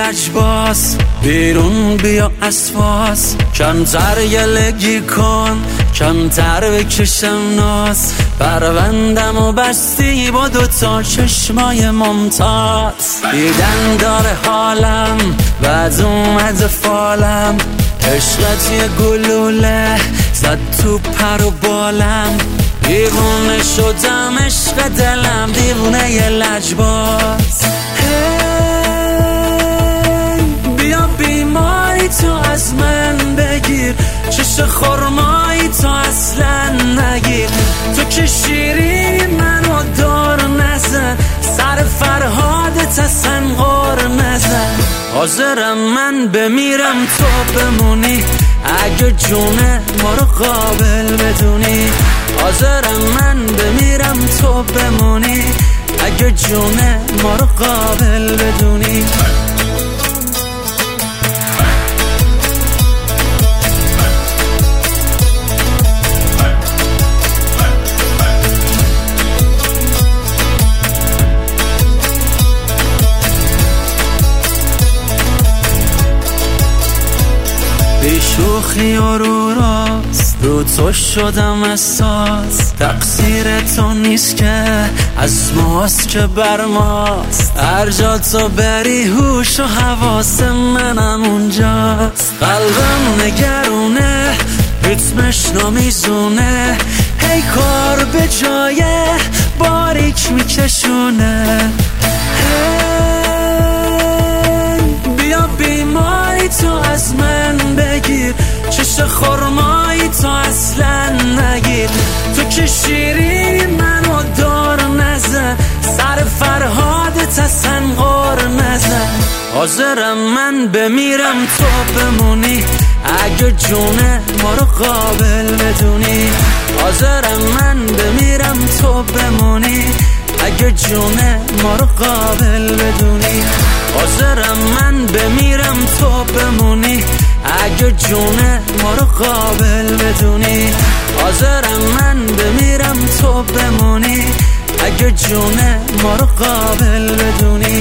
لجباس، بیرون بیا از فاس، کمتر گلگی کن، کمتر بکشم ناز. پروندم و بستی با دوتا چشمای ممتاز. دیدن داره حالم بعد اومد فالم، عشقت یه گلوله زد تو پر و بالم. دیوونه شدم عشق دلم، دیوونه یه لجباز. بیا بیماری تو از من بگیر، چش خرمایی تو اصلا نگیر. تو که شیری منو دار نزن، سر فرهادت اصلا غار نزن. حاضرم من بمیرم تو بمونی، اگه جونه ما رو قابل بدونی. حاضرم من بمیرم تو بمونی، اگه جونه ما رو قابل بدونی. بی شوخی و رو راست رو تو شدم اساس. تقصیر تو نیست که از ماست که بر ماست، هر جا تو بری هوش و حواس منم اونجاست. قلبم نگرونه ریتمش نمیزونه، هی کار به جای باریک میکشونه. بیا بیماری تو از من بگیر، چش خرمایی تو اصلا نگیر. تو که شیری منو دار نزن، سر فرهادت اصلا غار نزن. حاضرم من بمیرم تو بمونی، اگه جونه ما رو قابل بدونی. حاضرم من بمیرم تو بمونی، اگه جونه ما رو قابل بدونی. حاضرم من بمیرم تو بمونی، اگه جونه ما رو قابل بدونی. حاضرم من بمیرم تو بمونی، اگه جونه ما رو قابل بدونی.